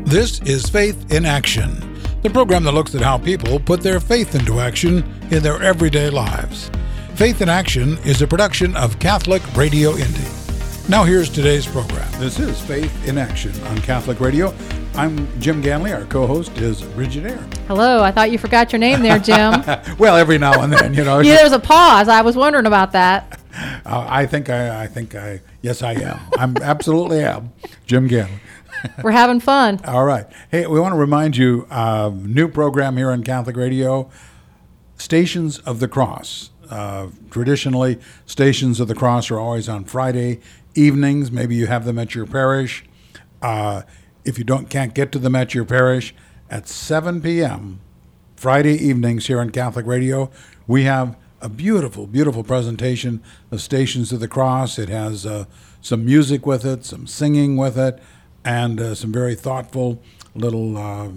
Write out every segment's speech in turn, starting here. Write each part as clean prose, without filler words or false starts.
This is Faith in Action, the program that looks at how people put their faith into action in their everyday lives. Faith in Action is a production of Catholic Radio Indy. Now here's today's program. This is Faith in Action on Catholic Radio. I'm Jim Ganley. Our co-host is Bridget Eyre. Hello. I thought you forgot your name there, Jim. Well, every now and then, you know. Yeah, there was a pause. I was wondering about that. I think yes, I am. I'm absolutely am. Jim Ganley. We're having fun. All right. Hey, we want to remind you of new program here on Catholic Radio, Stations of the Cross. Traditionally, Stations of the Cross are always on Friday evenings. Maybe you have them at your parish. If you can't get to them at your parish, at 7 p.m. Friday evenings here on Catholic Radio, we have a beautiful, beautiful presentation of Stations of the Cross. It has some music with it, some singing with it, and some very thoughtful little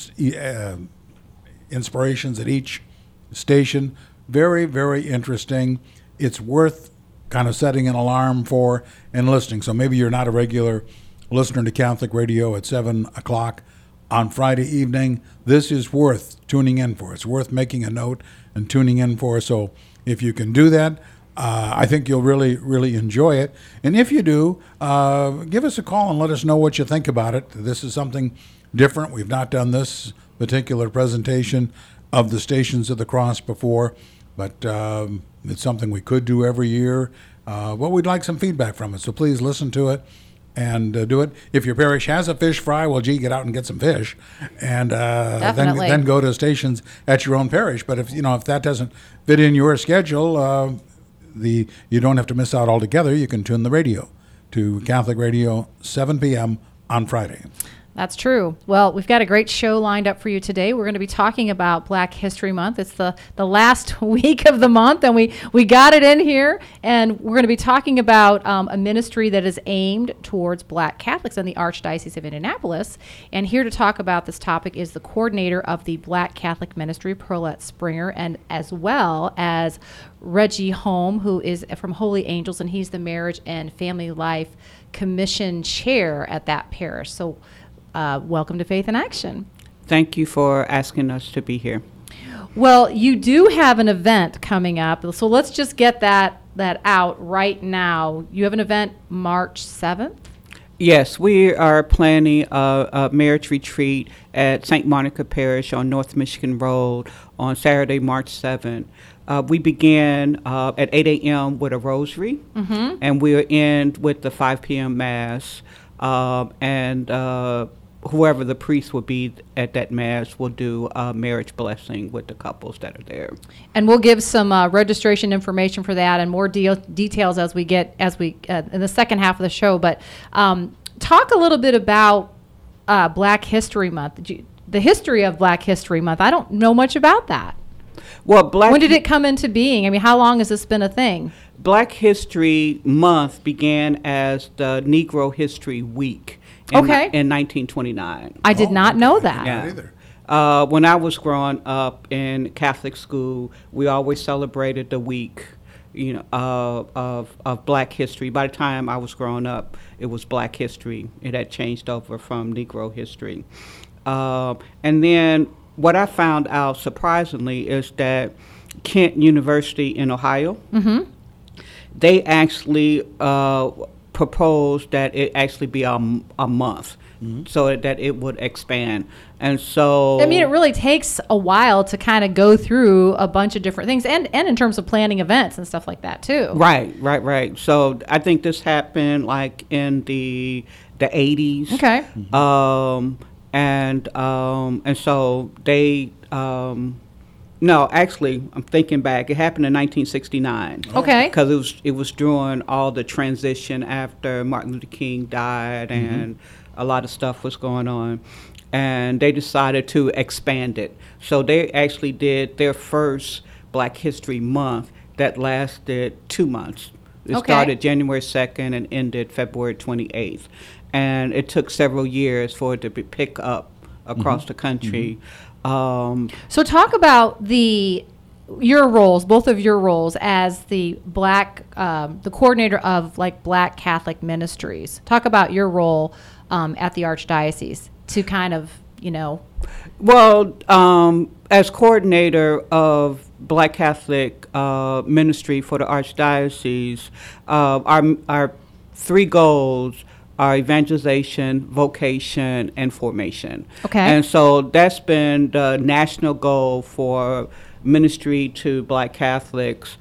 inspirations at each station. Very, very interesting. It's worth kind of setting an alarm for and listening. So maybe you're not a regular listener to Catholic Radio at 7 o'clock on Friday evening. This is worth tuning in for. It's worth making a note and tuning in for. So if you can do that, I think you'll really, really enjoy it. And if you do, give us a call and let us know what you think about it. This is something different. We've not done this particular presentation of the Stations of the Cross before, but it's something we could do every year. Well, we'd like some feedback from it, so please listen to it and do it. If your parish has a fish fry, well, gee, get out and get some fish, and then go to stations at your own parish. But if that doesn't fit in your schedule, you don't have to miss out altogether. You can tune the radio to Catholic Radio 7 p.m. on Friday. That's true. Well, we've got a great show lined up for you today. We're going to be talking about Black History Month. It's the last week of the month, and we got it in here. And we're going to be talking about a ministry that is aimed towards Black Catholics in the Archdiocese of Indianapolis. And here to talk about this topic is the coordinator of the Black Catholic Ministry, Pearlette Springer, and as well as Reggie Holm, who is from Holy Angels, and he's the Marriage and Family Life Commission Chair at that parish. So welcome to Faith in Action. Thank you for asking us to be here. Well, you do have an event coming up, so let's just get that out right now. You have an event March 7th? Yes, we are planning a marriage retreat at St. Monica Parish on North Michigan Road on Saturday, March 7th. We began at 8 a.m. with a rosary, and we'll end with the 5 p.m. Mass, and whoever the priest will be at that Mass will do a marriage blessing with the couples that are there. And we'll give some registration information for that and more details as we in the second half of the show. But talk a little bit about Black History Month. The history of Black History Month. I don't know much about that. Well, when did it come into being? I mean, how long has this been a thing? Black History Month began as the Negro History Week. In 1929. I did not know that. Yeah. Either. When I was growing up in Catholic school, we always celebrated the week, of Black history. By the time I was growing up, it was Black history. It had changed over from Negro history. And then what I found out surprisingly is that Kent University in Ohio, they actually proposed that it actually be a month, so that it would expand. And so I mean, it really takes a while to kind of go through a bunch of different things, and in terms of planning events and stuff like that too. Right. So I think this happened like in the 80s. Okay. And so they no, actually, I'm thinking back. It happened in 1969. Okay. Because it was during all the transition after Martin Luther King died, and a lot of stuff was going on. And they decided to expand it. So they actually did their first Black History Month that lasted 2 months. It started January 2nd and ended February 28th. And it took several years for it to pick up across the country. So talk about your roles, both of your roles as the coordinator of Black Catholic Ministries. Talk about your role at the Archdiocese. to kind of, Well, as coordinator of Black Catholic ministry for the Archdiocese, our 3 goals are evangelization, vocation, and formation. Okay. And so that's been the national goal for ministry to Black Catholics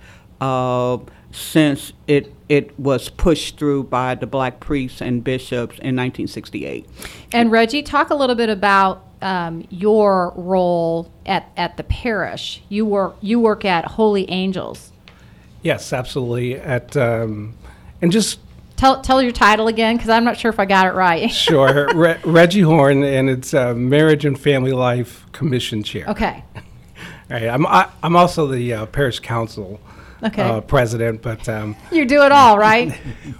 since it was pushed through by the Black priests and bishops in 1968. And Reggie, talk a little bit about your role at the parish. You work at Holy Angels. Yes, absolutely. And just tell your title again, because I'm not sure if I got it right. sure, Reggie Horn, and it's Marriage and Family Life Commission Chair. Okay. All right, I'm also the parish council president, but you do it all, right?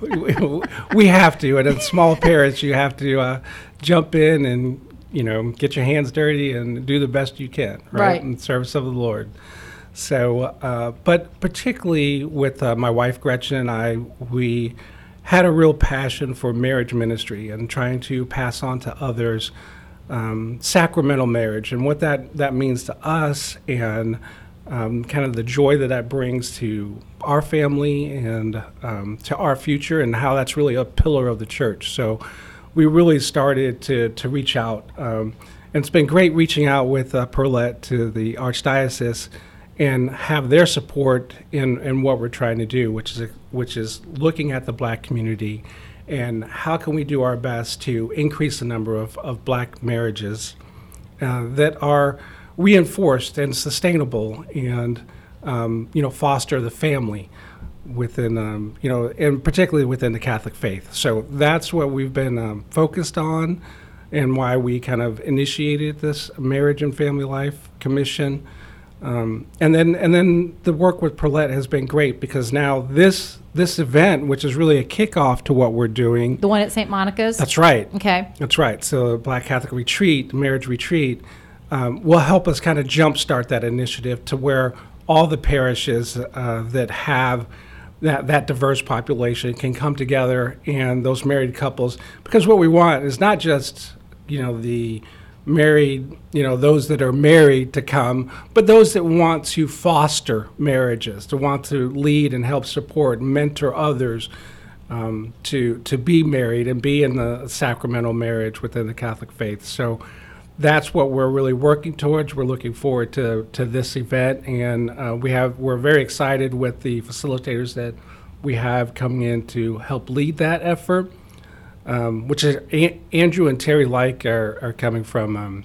we have to. At a small parish, you have to jump in and get your hands dirty and do the best you can, right? In service of the Lord. So, but particularly with my wife Gretchen and I, we had a real passion for marriage ministry and trying to pass on to others sacramental marriage and what that means to us, and kind of the joy that brings to our family and to our future, and how that's really a pillar of the church. So we really started to reach out, and it's been great reaching out with Perlette to the Archdiocese and have their support in what we're trying to do, which is looking at the Black community and how can we do our best to increase the number of Black marriages that are reinforced and sustainable, and foster the family within and particularly within the Catholic faith. So that's what we've been focused on, and why we kind of initiated this Marriage and Family Life Commission. And then the work with Perlette has been great, because now this event, which is really a kickoff to what we're doing. The one at St. Monica's? That's right. Okay. That's right. So Black Catholic Retreat, Marriage Retreat, will help us kind of jumpstart that initiative to where all the parishes that have that diverse population can come together, and those married couples, because what we want is not just, the married, those that are married to come, but those that want to foster marriages, to want to lead and help support, mentor others to be married and be in the sacramental marriage within the Catholic faith. So that's what we're really working towards. We're looking forward to this event, and we're very excited with the facilitators that we have coming in to help lead that effort. Which is Andrew and Terry Like are coming from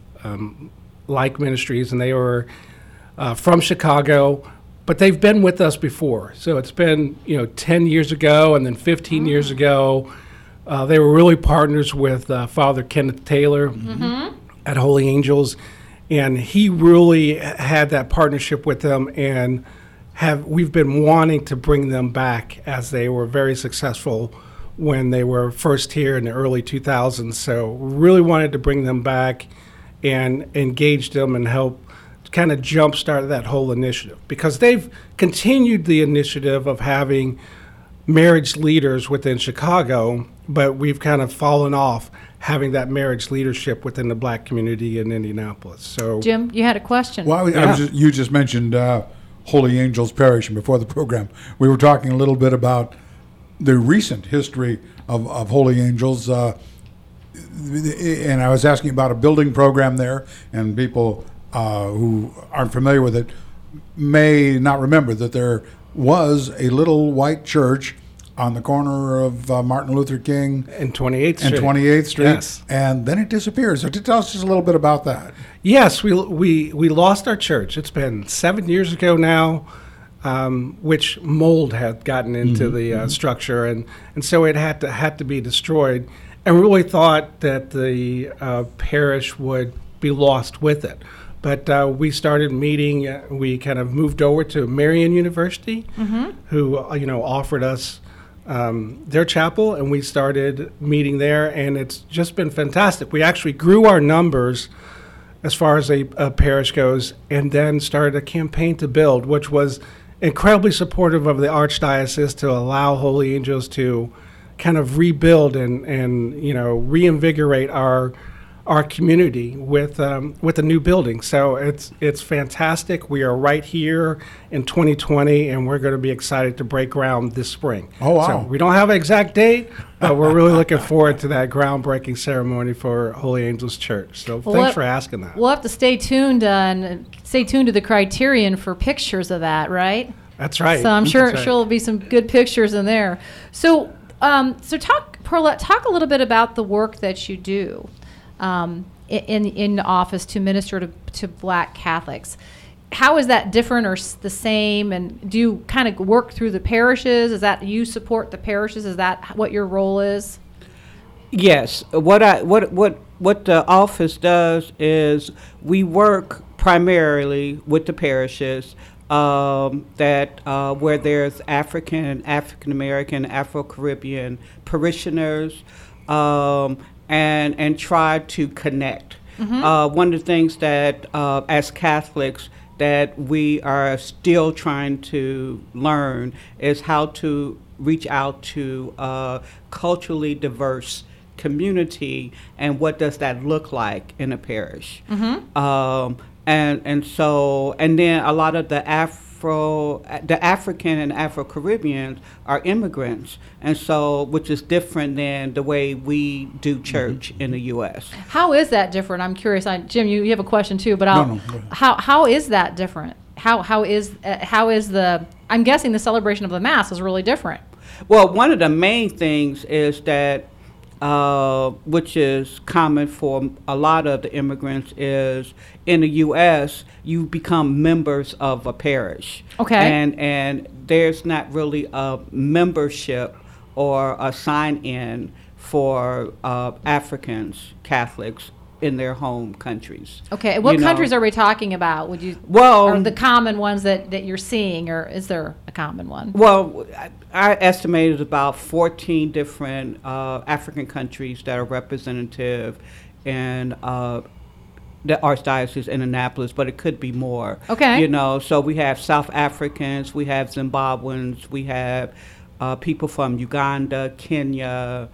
Like Ministries, and they were from Chicago, but they've been with us before. So it's been 10 years ago, and then 15 years ago, they were really partners with Father Kenneth Taylor at Holy Angels, and he really had that partnership with them, and we've been wanting to bring them back, as they were very successful when they were first here in the early 2000s. So really wanted to bring them back and engage them and help kind of jumpstart that whole initiative, because they've continued the initiative of having marriage leaders within Chicago, but we've kind of fallen off having that marriage leadership within the Black community in Indianapolis. So Jim, you had a question. Well, you just mentioned Holy Angels Parish, and before the program, we were talking a little bit about the recent history of Holy Angels, and I was asking about a building program there, and people who aren't familiar with it may not remember that there was a little white church on the corner of Martin Luther King and 28th Street. And 28th Street, yes. And then it disappeared. So tell us just a little bit about that. Yes, we lost our church. It's been 7 years ago now. Which mold had gotten into the structure, and so it had to be destroyed. And we really thought that the parish would be lost with it. But we started meeting. We kind of moved over to Marian University, who offered us their chapel, and we started meeting there. And it's just been fantastic. We actually grew our numbers as far as a parish goes, and then started a campaign to build, which was incredibly supportive of the Archdiocese to allow Holy Angels to kind of rebuild and reinvigorate our our community with a new building. So it's fantastic. We are right here in 2020, and we're going to be excited to break ground this spring. Oh, wow. So we don't have an exact date, but we're really looking forward to that groundbreaking ceremony for Holy Angels Church. So thanks for asking that. We'll have to stay tuned to the Criterion for pictures of that, right? That's right. So I'm sure That's right. there'll be some good pictures in there. So Perlette, talk a little bit about the work that you do in the office to minister to Black Catholics. How is that different or the same? And do you kind of work through the parishes? Is that you support the parishes? Is that what your role is? Yes. What the office does is we work primarily with the parishes where there's African American, Afro-Caribbean parishioners, and try to connect. One of the things that as Catholics that we are still trying to learn is how to reach out to a culturally diverse community, and what does that look like in a parish. And then a lot of the African and Afro-Caribbeans are immigrants, and so which is different than the way we do church in the U.S. How is that different? I'm curious. Jim, you have a question too, but No, how is that different? How is the? I'm guessing the celebration of the Mass is really different. Well, one of the main things is that, which is common for a lot of the immigrants, is in the U.S. you become members of a parish. Okay. And there's not really a membership or a sign-in for Africans, Catholics, in their home countries. Okay. What countries are we talking about? Or the common ones that you're seeing, or is there a common one? Well, I estimated about 14 different African countries that are representative in the Archdiocese in Annapolis, but it could be more. Okay. So we have South Africans, we have Zimbabweans, we have people from Uganda, Kenya,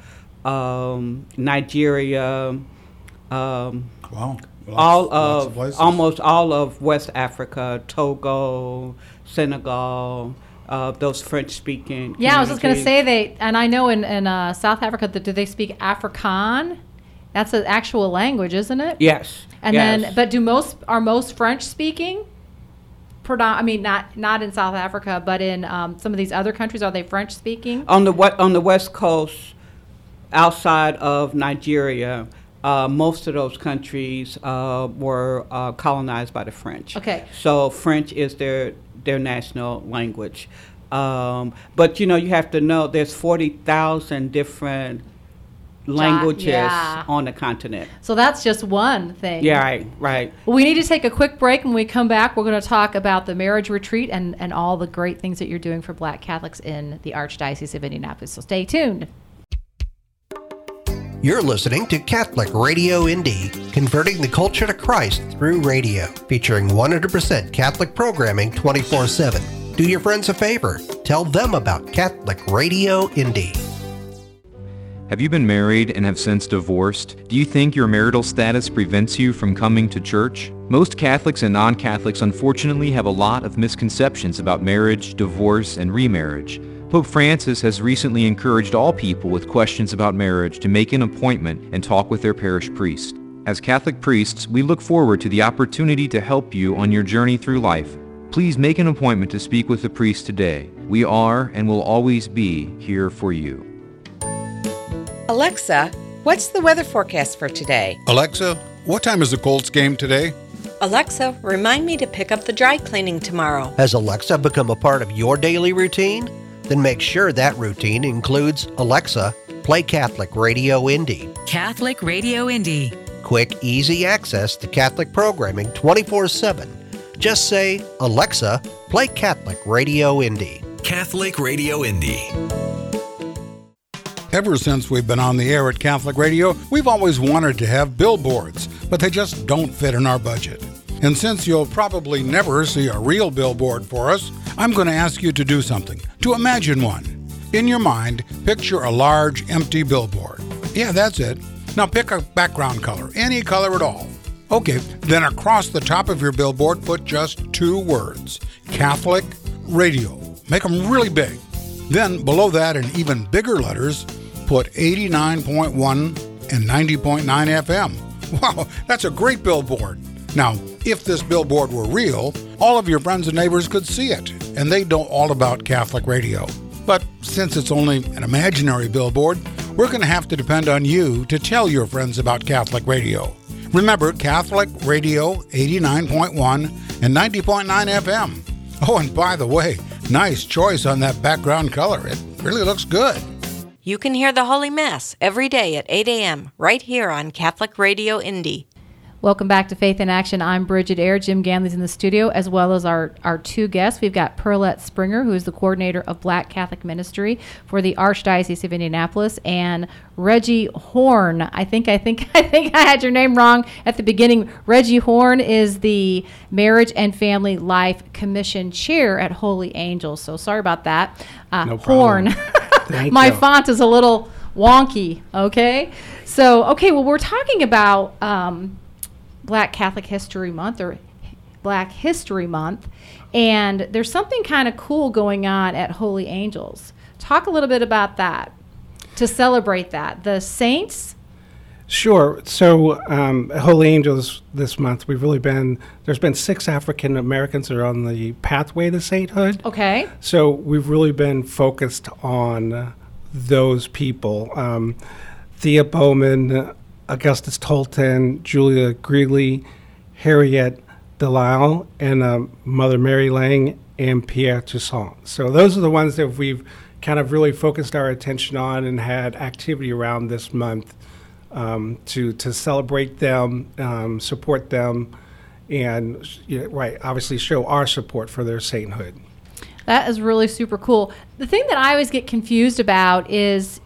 Nigeria, Wow. almost all of West Africa, Togo, Senegal, those French-speaking. Yeah, I was just going to communities. say and I know in South Africa, do they speak Afrikaans? That's an actual language, isn't it? Yes. And yes. then, but are most French-speaking? Not in South Africa, but in some of these other countries, are they French-speaking? On the West Coast, outside of Nigeria, most of those countries were colonized by the French. Okay. So French is their national language. But you have to know there's 40,000 different languages on the continent. So that's just one thing. Yeah, right. Well, we need to take a quick break. When we come back, we're going to talk about the marriage retreat and all the great things that you're doing for Black Catholics in the Archdiocese of Indianapolis. So stay tuned. You're listening to Catholic Radio Indy, converting the culture to Christ through radio, featuring 100% Catholic programming 24/7. Do your friends a favor. Tell them about Catholic Radio Indy. Have you been married and have since divorced? Do you think your marital status prevents you from coming to church? Most Catholics and non-Catholics unfortunately have a lot of misconceptions about marriage, divorce, and remarriage. Pope Francis has recently encouraged all people with questions about marriage to make an appointment and talk with their parish priest. As Catholic priests, we look forward to the opportunity to help you on your journey through life. Please make an appointment to speak with the priest today. We are and will always be here for you. Alexa, what's the weather forecast for today? Alexa, what time is the Colts game today? Alexa, remind me to pick up the dry cleaning tomorrow. Has Alexa become a part of your daily routine? Then make sure that routine includes Alexa, play Catholic Radio Indy. Catholic Radio Indy. Quick, easy access to Catholic programming 24/7. Just say, Alexa, play Catholic Radio Indy. Catholic Radio Indy. Ever since we've been on the air at Catholic Radio, we've always wanted to have billboards, but they just don't fit in our budget. And since you'll probably never see a real billboard for us, I'm going to ask you to do something, to imagine one. In your mind, picture a large, empty billboard. Yeah, that's it. Now pick a background color, any color at all. Okay, then across the top of your billboard, put just 2 words, Catholic Radio. Make them really big. Then below that, in even bigger letters, put 89.1 and 90.9 FM. Wow, that's a great billboard. Now, if this billboard were real, all of your friends and neighbors could see it, and they'd know all about Catholic Radio. But since it's only an imaginary billboard, we're going to have to depend on you to tell your friends about Catholic Radio. Remember, Catholic Radio 89.1 and 90.9 FM. Oh, and by the way, nice choice on that background color. It really looks good. You can hear the Holy Mass every day at 8 a.m. right here on Catholic Radio Indy. Welcome back to Faith in Action. I'm Bridget Eyre. Jim Ganley's in the studio, as well as our 2 guests. We've got Pearlette Springer, who is the coordinator of Black Catholic Ministry for the Archdiocese of Indianapolis, and Reggie Horn. I think I had your name wrong at the beginning. Reggie Horn is the Marriage and Family Life Commission Chair at Holy Angels. So sorry about that. No problem. Horn. My font is a little wonky. Okay. So well, we're talking about Black Catholic History Month, or Black History Month, and there's something kind of cool going on at Holy Angels. Talk a little bit about that, to celebrate that. The saints? Sure. So at Holy Angels this month, there's been 6 African Americans that are on the pathway to sainthood. Okay. So we've really been focused on those people. Thea Bowman, Augustus Tolton, Julia Greeley, Harriet Delisle, and Mother Mary Lang, and Pierre Toussaint. So those are the ones that we've kind of really focused our attention on and had activity around this month to celebrate them, support them, and obviously show our support for their sainthood. That is really super cool. The thing that I always get confused about is,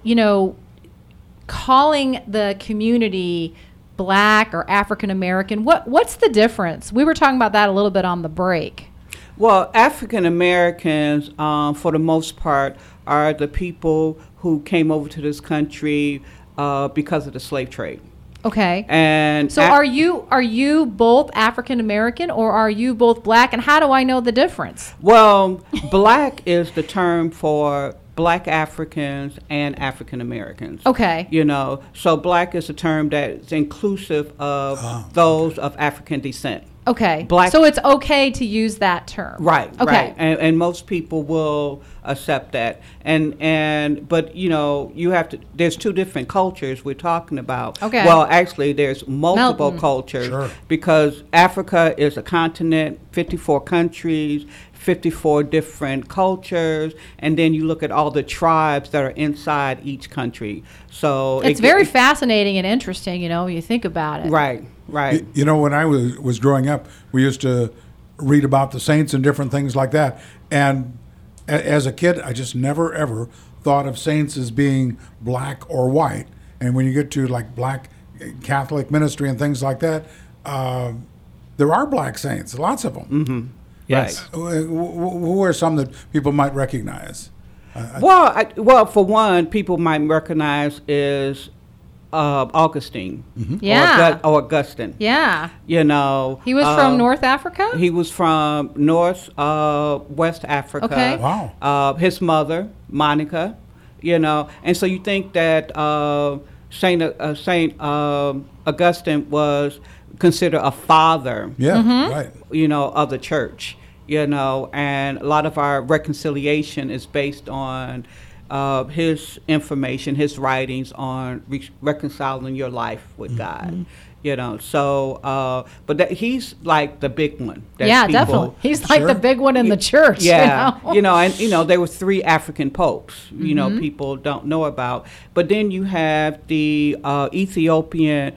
calling the community Black or African American. What's the difference? We were talking about that a little bit on the break. Well, African Americans, for the most part, are the people who came over to this country because of the slave trade. Okay. And so are you both African American, or are you both Black? And how do I know the difference? Well, Black is the term for Black Africans and African Americans. Okay. So Black is a term that's inclusive of those of African descent. Okay. Black. So it's okay to use that term. Right. Okay. Right. And most people will accept that. But you have to. There's 2 different cultures we're talking about. Okay. Well, actually, there's multiple cultures because Africa is a continent, 54 countries, 54 different cultures, and then you look at all the tribes that are inside each country. So it's very fascinating and interesting, when you think about it. Right. When I was growing up, we used to read about the saints and different things like that. And as a kid, I just never, ever thought of saints as being Black or white. And when you get to like Black Catholic ministry and things like that, there are Black saints, lots of them. Mm-hmm. Yes. Right. Who are some that people might recognize? Well, for one, people might recognize is Augustine. Mm-hmm. Yeah. Or Augustine. Yeah. He was from North Africa? He was from West Africa. Okay. Wow. His mother, Monica, and so you think that Saint Augustine was considered a father. Yeah, Mm-hmm. right. Of the church. And a lot of our reconciliation is based on his information, his writings on reconciling your life with God. But he's like the big one. Definitely. He's like the big one in the church. Yeah, and there were 3 African popes. People don't know about. But then you have the Ethiopian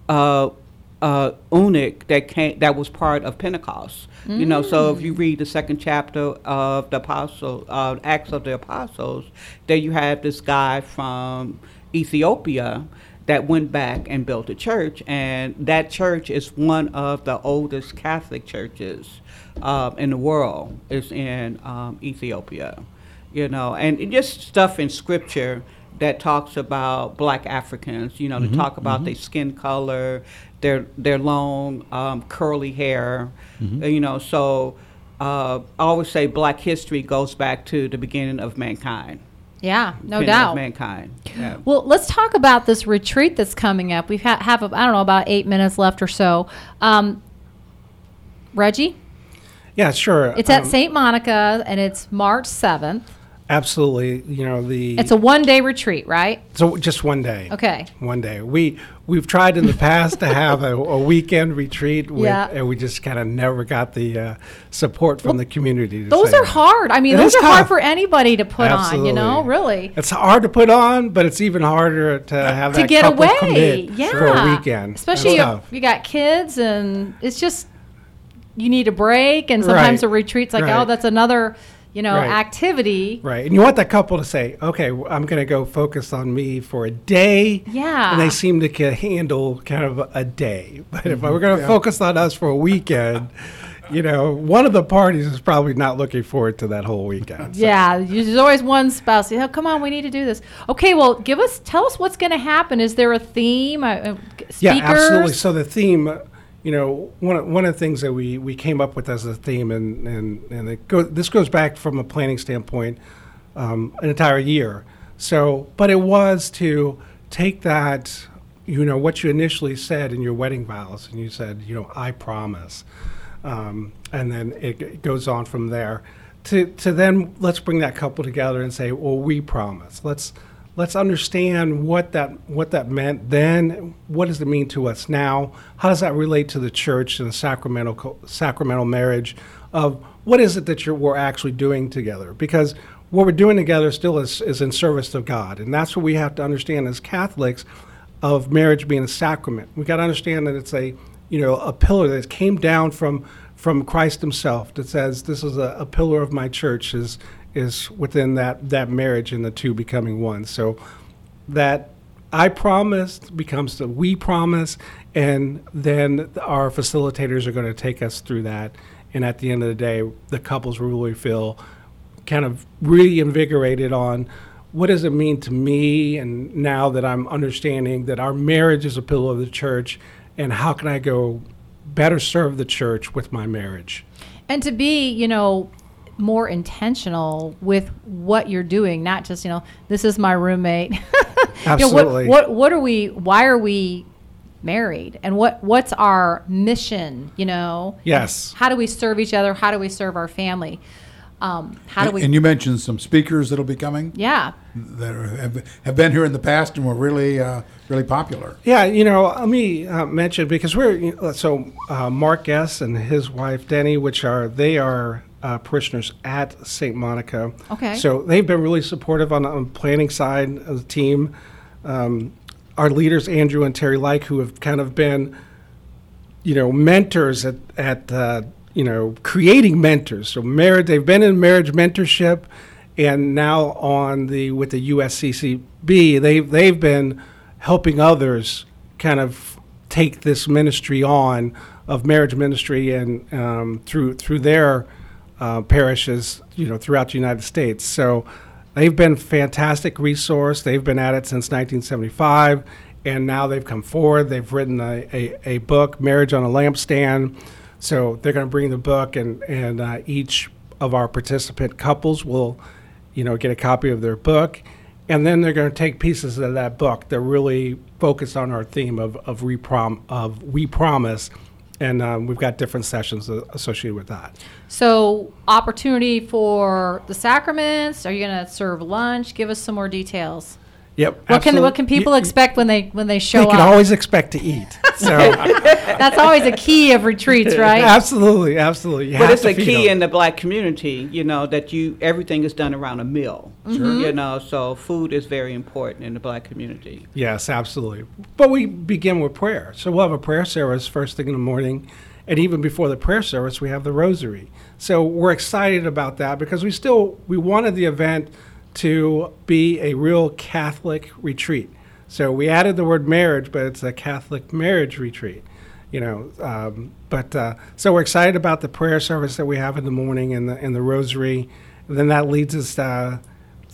eunuch that was part of Pentecost. So if you read the 2nd chapter of the Acts of the Apostles, there you have this guy from Ethiopia that went back and built a church, and that church is one of the oldest Catholic churches in the world. Is in Ethiopia. And just stuff in Scripture that talks about Black Africans. You know, to talk about their skin color, their long curly hair. You know, so I always say Black history goes back to the beginning of mankind. Yeah, no Beginning doubt. of mankind. Yeah. Well, let's talk about this retreat that's coming up. We've have I don't know, about 8 minutes left or so. Reggie? Yeah, sure. It's at St. Monica, and it's March 7th. Absolutely. You know, It's a one-day retreat, right? so just one day. Okay. One day. We've tried in the past to have a weekend retreat, and we just kind of never got the support from the community. Those are hard. I mean, It those is are hard tough. for anybody to put on, you know, Absolutely. really. It's hard to put on, but it's even harder to have To that get couple away. commit Yeah. for a weekend. Especially It's you, tough. you got kids, and it's just, you need a break, and sometimes Right. a retreat's like, Right. oh, that's another, you know, Right. activity. Right. And you want that couple to say, okay, I'm going to go focus on me for a day. Yeah. And they seem to can handle kind of a day. But if we're going to focus on us for a weekend, you know, one of the parties is probably not looking forward to that whole weekend. So- Yeah, there's always one spouse. Oh, come on, we need to do this. Okay, well, tell us what's going to happen. Is there a theme? Speakers? Yeah, absolutely. So the theme, you know, one of the things that we came up with as a theme, and this goes back from a planning standpoint, an entire year. So, but it was to take that, you know, what you initially said in your wedding vows, and you said, you know, I promise, and then it goes on from there. To then let's bring that couple together and say, well, we promise. Let's understand what that meant then. What does it mean to us now? How does that relate to the church and the sacramental marriage? Of what is it that we're actually doing together? Because what we're doing together still is in service of God, and that's what we have to understand as Catholics of marriage being a sacrament. We got to understand that it's a pillar that came down from Christ Himself. That says this is a pillar of my church is within that marriage and the two becoming one. So that I promised becomes the we promise, and then our facilitators are going to take us through that. And at the end of the day, the couples really feel kind of reinvigorated on what does it mean to me, and now that I'm understanding that our marriage is a pillar of the church, and how can I go better serve the church with my marriage? And to be, you know, more intentional with what you're doing, not just, you know, this is my roommate. Absolutely. You know, what are we, why are we married, and what's our mission, you know? Yes. How do we serve each other? How do we serve our family? How do we? And you mentioned some speakers that'll be coming Yeah. that have been here in the past and were really popular. Yeah, you know, let me mention, because Mark Guest and his wife Denny, they are parishioners at St. Monica. Okay. So they've been really supportive on the planning side of the team. Our leaders, Andrew and Terry Like, who have kind of been, you know, mentors at creating mentors. So they've been in marriage mentorship, and now with the USCCB, they've been helping others kind of take this ministry on of marriage ministry, and through their parishes, you know, throughout the United States. So they've been a fantastic resource. They've been at it since 1975, and now they've come forward. They've written a book, Marriage on a Lampstand. So they're going to bring the book, and each of our participant couples will, you know, get a copy of their book, and then they're going to take pieces of that book that really focus on our theme of we promise, and we've got different sessions associated with that. So opportunity for the sacraments. Are you going to serve lunch? Give us some more details. Yep. What can people expect when they show They up? can always expect to eat. So That's always a key of retreats, right? absolutely. You But have it's to a feed key them. in the Black community, you know, that everything is done around a meal. You know, so food is very important in the Black community. Yes, absolutely. But we begin with prayer. So we'll have a prayer service first thing in the morning, and even before the prayer service, we have the rosary. So we're excited about that, because we wanted the event to be a real Catholic retreat. So we added the word marriage, but it's a Catholic marriage retreat, you know. So we're excited about the prayer service that we have in the morning, and the rosary. And then that leads us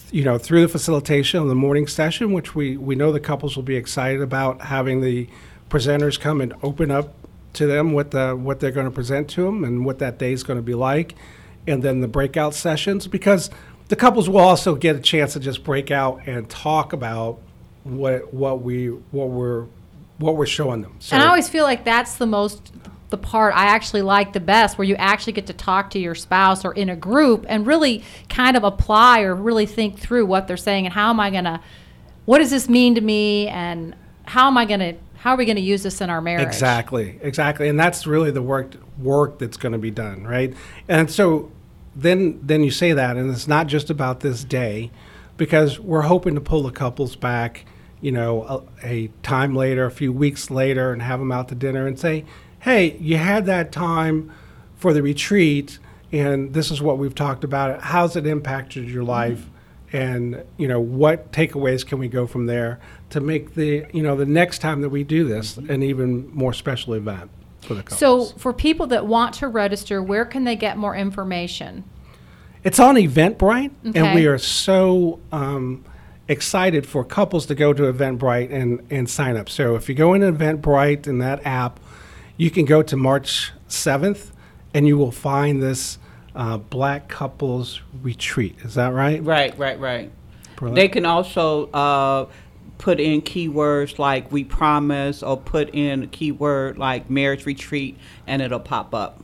through the facilitation of the morning session, which we know the couples will be excited about, having the presenters come and open up to them what they're going to present to them and what that day is going to be like, and then the breakout sessions, because the couples will also get a chance to just break out and talk about what we're showing them. So, and I always feel like that's the part I actually like the best, where you actually get to talk to your spouse or in a group and really kind of apply or really think through what they're saying and what does this mean to me, and how are we going to use this in our marriage? Exactly. And that's really the work that's going to be done, right? And so then you say that, and it's not just about this day, because we're hoping to pull the couples back, a time later, a few weeks later, and have them out to dinner and say, hey, you had that time for the retreat, and this is what we've talked about. How's it impacted your life? And, what takeaways can we go from there to make the next time that we do this an even more special event for the couples? So for people that want to register, where can they get more information? It's on Eventbrite, Okay. and we are so excited for couples to go to Eventbrite and sign up. So if you go into Eventbrite in that app, you can go to March 7th, and you will find this Black Couples Retreat. Is that right? Right. Perlette? They can also put in keywords like "we promise" or put in a keyword like "marriage retreat," and it'll pop up.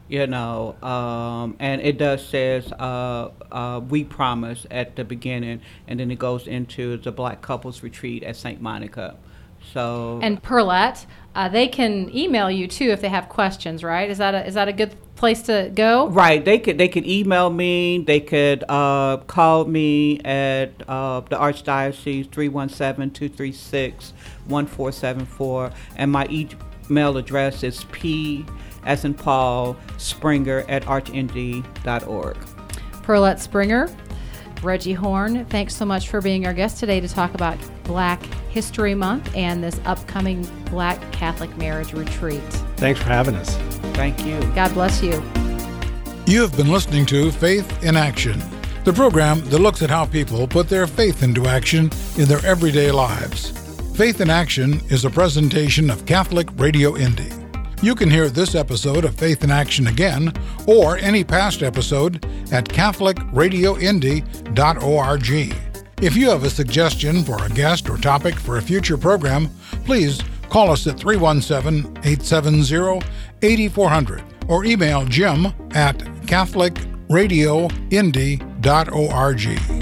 And it does says "we promise" at the beginning, and then it goes into the Black Couples Retreat at St. Monica. So And Perlette, they can email you too if they have questions, right? Is that a good place to go? Right. They could email me. They could call me at the Archdiocese 317-236-1474, and my email address is P as in Paul Springer at archnd.org. Perlette Springer, Reggie Horn, thanks so much for being our guest today to talk about Black History Month and this upcoming Black Catholic Marriage Retreat. Thanks for having us. Thank you. God bless you. You have been listening to Faith in Action, the program that looks at how people put their faith into action in their everyday lives. Faith in Action is a presentation of Catholic Radio Indy. You can hear this episode of Faith in Action again, or any past episode, at catholicradioindy.org. If you have a suggestion for a guest or topic for a future program, please call us at 317-870-8400 or email Jim at catholicradioindy.org.